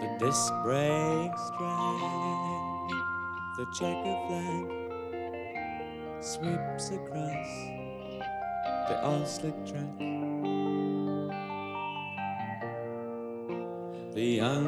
The disc brakes drag, the checker flag sweeps across the all-slick track. The young